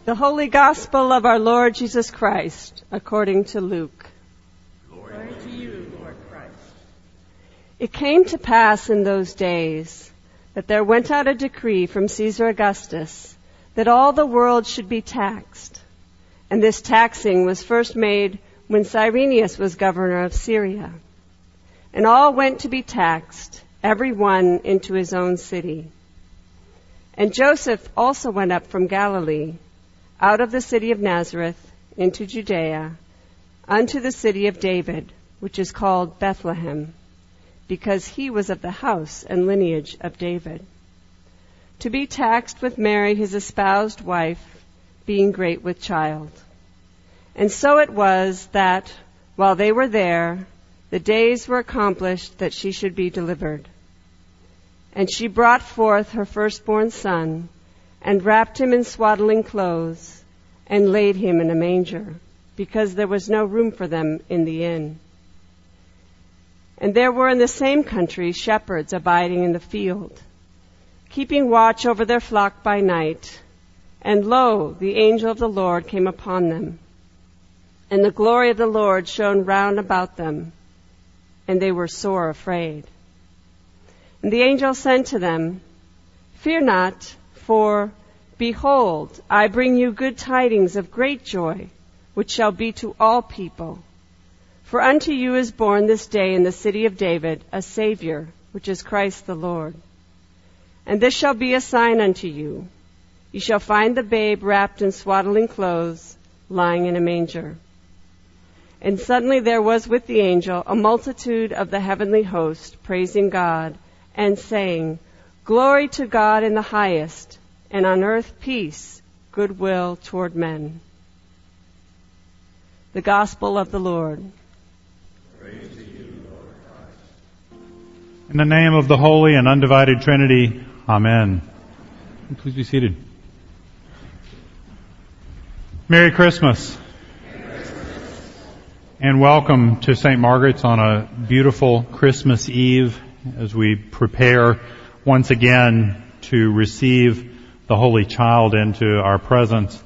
The Holy Gospel of our Lord Jesus Christ, according to Luke. Glory to you, Lord Christ. It came to pass in those days that there went out a decree from Caesar Augustus that all the world should be taxed. And this taxing was first made when Cyrenius was governor of Syria. And all went to be taxed, every one into his own city. And Joseph also went up from Galilee, out of the city of Nazareth into Judea, unto the city of David, which is called Bethlehem, because he was of the house and lineage of David, to be taxed with Mary his espoused wife, being great with child. And so it was that, while they were there, the days were accomplished that she should be delivered. And she brought forth her firstborn son, and wrapped him in swaddling clothes, and laid him in a manger, because there was no room for them in the inn. And there were in the same country shepherds abiding in the field, keeping watch over their flock by night. And lo, the angel of the Lord came upon them, and the glory of the Lord shone round about them, and they were sore afraid. And the angel said to them, Fear not, for, behold, I bring you good tidings of great joy, which shall be to all people. For unto you is born this day in the city of David a Savior, which is Christ the Lord. And this shall be a sign unto you. You shall find the babe wrapped in swaddling clothes, lying in a manger. And suddenly there was with the angel a multitude of the heavenly host, praising God, and saying, Glory to God in the highest, and on earth peace, goodwill toward men. The Gospel of the Lord. Praise to you, Lord Christ. In the name of the Holy and Undivided Trinity, Amen. Please be seated. Merry Christmas. And welcome to St. Margaret's on a beautiful Christmas Eve as we prepare once again to receive the Holy Child into our presence.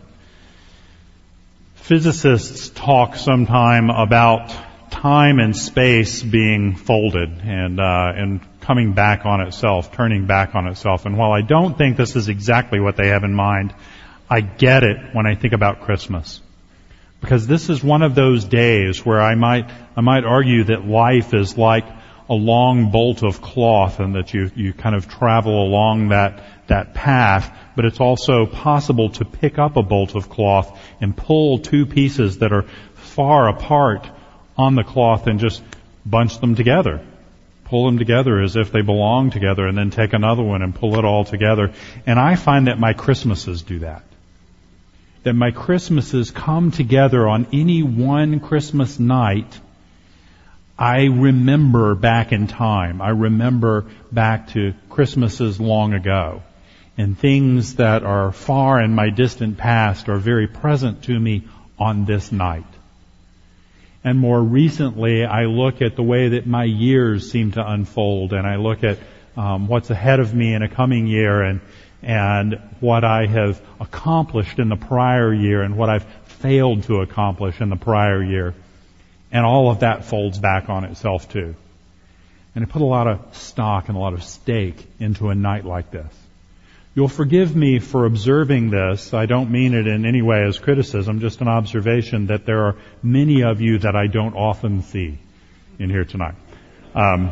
Physicists talk sometime about time and space being folded and coming back on itself, turning back on itself. And while I don't think this is exactly what they have in mind, I get it when I think about Christmas. Because this is one of those days where I might argue that life is like a long bolt of cloth and that you kind of travel along that path, but it's also possible to pick up a bolt of cloth and pull two pieces that are far apart on the cloth and just bunch them together. Pull them together as if they belong together and then take another one and pull it all together. And I find that my Christmases do that. That my Christmases come together on any one Christmas night. I remember back in time. I remember back to Christmases long ago. And things that are far in my distant past are very present to me on this night. And more recently, I look at the way that my years seem to unfold, and I look at what's ahead of me in a coming year, and what I have accomplished in the prior year, and what I've failed to accomplish in the prior year. And all of that folds back on itself too. And I put a lot of stock and a lot of stake into a night like this. You'll forgive me for observing this. I don't mean it in any way as criticism, just an observation that there are many of you that I don't often see in here tonight. I'm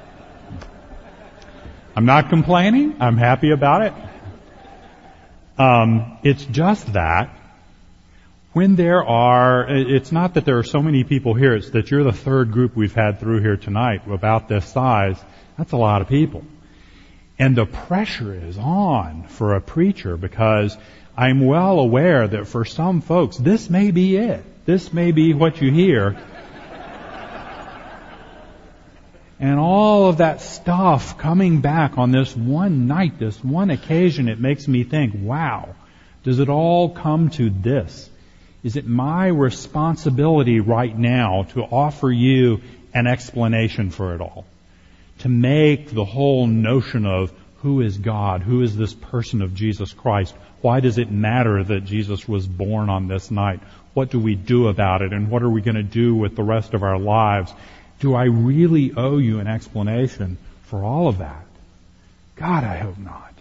not complaining. I'm happy about it. It's just that when it's not that there are so many people here, it's that you're the third group we've had through here tonight about this size. That's a lot of people. And the pressure is on for a preacher because I'm well aware that for some folks, this may be it. This may be what you hear. And all of that stuff coming back on this one night, this one occasion, it makes me think, wow, does it all come to this? Is it my responsibility right now to offer you an explanation for it all? To make the whole notion of Who is God? Who is this person of Jesus Christ? Why does it matter that Jesus was born on this night? What do we do about it? And what are we going to do with the rest of our lives? Do I really owe you an explanation for all of that? God, I hope not.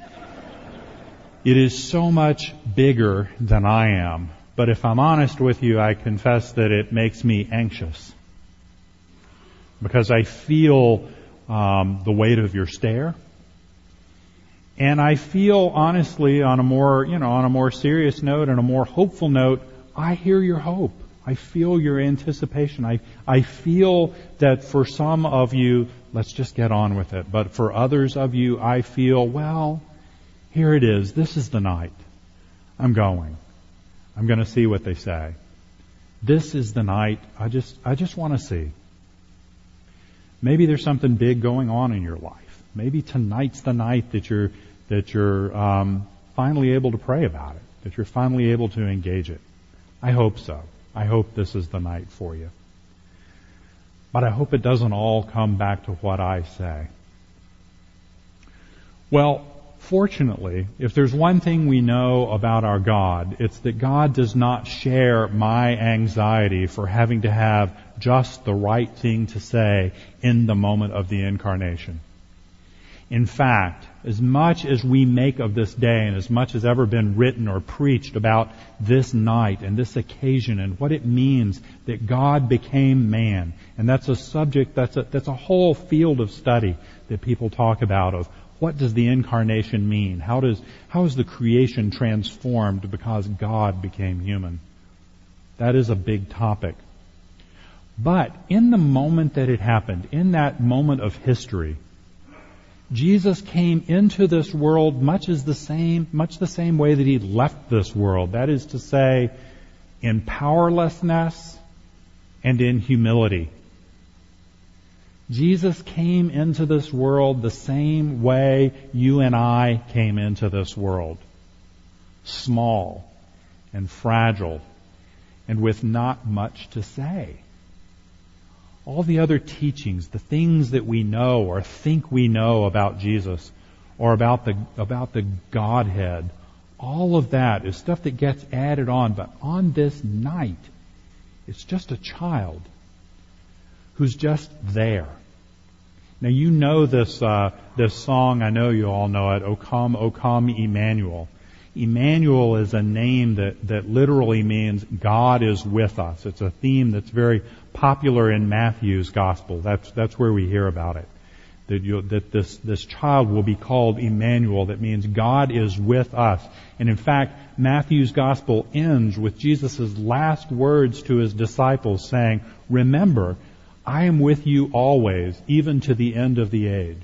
It is so much bigger than I am. But if I'm honest with you, I confess that it makes me anxious. Because I feel the weight of your stare. And I feel, honestly, on a more serious note and a more hopeful note, I hear your hope. I feel your anticipation. I feel that for some of you, let's just get on with it. But for others of you, I feel, well, here it is. This is the night. I'm going. I'm going to see what they say. This is the night. I just want to see. Maybe there's something big going on in your life. Maybe tonight's the night that you're finally able to pray about it, that you're finally able to engage it. I hope so. I hope this is the night for you. But I hope it doesn't all come back to what I say. Well, fortunately, if there's one thing we know about our God, it's that God does not share my anxiety for having to have just the right thing to say in the moment of the incarnation. In fact, as much as we make of this day and as much as ever been written or preached about this night and this occasion and what it means that God became man, and that's a subject, that's a whole field of study that people talk about of what does the incarnation mean? How is the creation transformed because God became human? That is a big topic. But in the moment that it happened, in that moment of history, Jesus came into this world much the same way that he left this world. That is to say, in powerlessness and in humility. Jesus came into this world the same way you and I came into this world. Small and fragile and with not much to say. All the other teachings, the things that we know or think we know about Jesus or about the Godhead, all of that is stuff that gets added on. But on this night, it's just a child who's just there. Now you know this song, I know you all know it, O come, Emmanuel. Emmanuel is a name that literally means God is with us. It's a theme that's very popular in Matthew's gospel. That's where we hear about it. That this child will be called Emmanuel. That means God is with us. And in fact, Matthew's gospel ends with Jesus' last words to his disciples saying, "Remember, I am with you always, even to the end of the age."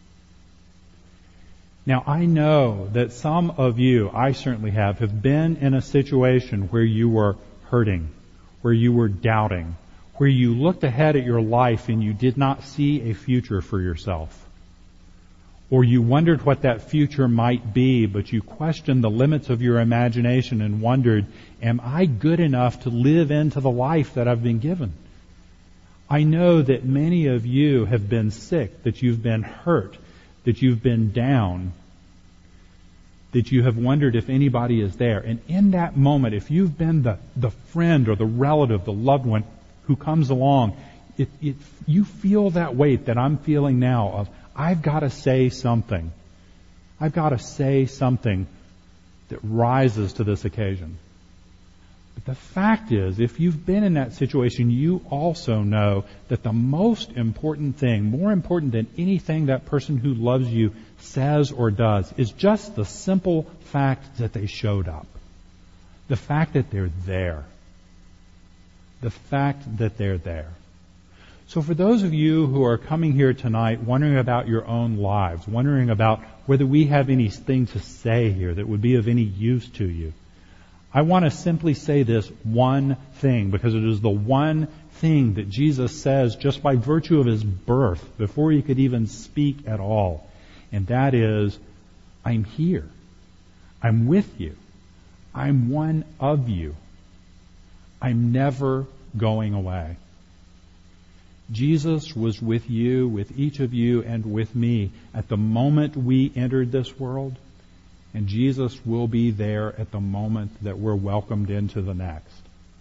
Now, I know that some of you, I certainly have been in a situation where you were hurting, where you were doubting, where you looked ahead at your life and you did not see a future for yourself. Or you wondered what that future might be, but you questioned the limits of your imagination and wondered, am I good enough to live into the life that I've been given? I know that many of you have been sick, that you've been hurt, that you've been down, that you have wondered if anybody is there. And in that moment, if you've been the friend or the relative, the loved one who comes along, you feel that weight that I'm feeling now of, I've got to say something. I've got to say something that rises to this occasion. But the fact is, if you've been in that situation, you also know that the most important thing, more important than anything that person who loves you says or does, is just the simple fact that they showed up. The fact that they're there. The fact that they're there. So for those of you who are coming here tonight wondering about your own lives, wondering about whether we have anything to say here that would be of any use to you, I want to simply say this one thing, because it is the one thing that Jesus says just by virtue of his birth, before he could even speak at all. And that is, I'm here. I'm with you. I'm one of you. I'm never going away. Jesus was with you, with each of you, and with me at the moment we entered this world, and Jesus will be there at the moment that we're welcomed into the next.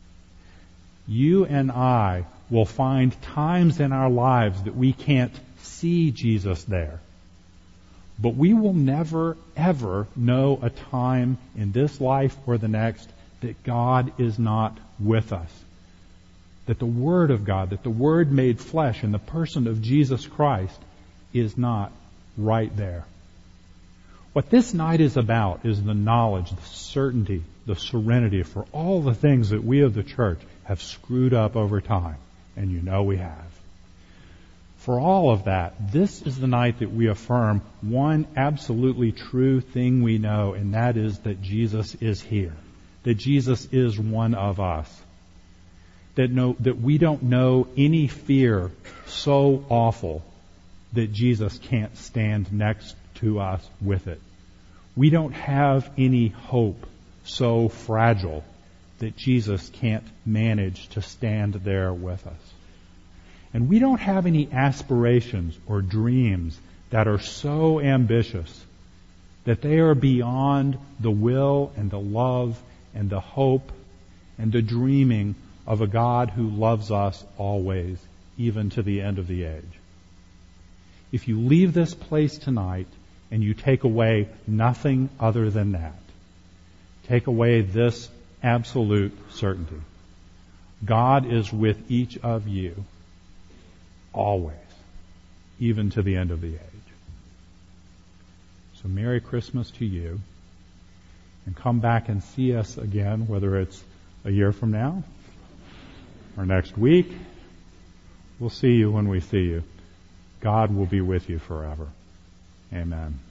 You and I will find times in our lives that we can't see Jesus there. But we will never, ever know a time in this life or the next that God is not with us. That the Word of God, that the Word made flesh in the person of Jesus Christ is not right there. What this night is about is the knowledge, the certainty, the serenity for all the things that we of the church have screwed up over time. And you know we have. For all of that, this is the night that we affirm one absolutely true thing we know, and that is that Jesus is here. That Jesus is one of us. That we don't know any fear so awful that Jesus can't stand next to us with it. We don't have any hope so fragile that Jesus can't manage to stand there with us. And we don't have any aspirations or dreams that are so ambitious that they are beyond the will and the love and the hope and the dreaming of a God who loves us always, even to the end of the age. If you leave this place tonight and you take away nothing other than that, take away this absolute certainty. God is with each of you always, even to the end of the age. So Merry Christmas to you, and come back and see us again, whether it's a year from now or next week. We'll see you when we see you. God will be with you forever. Amen.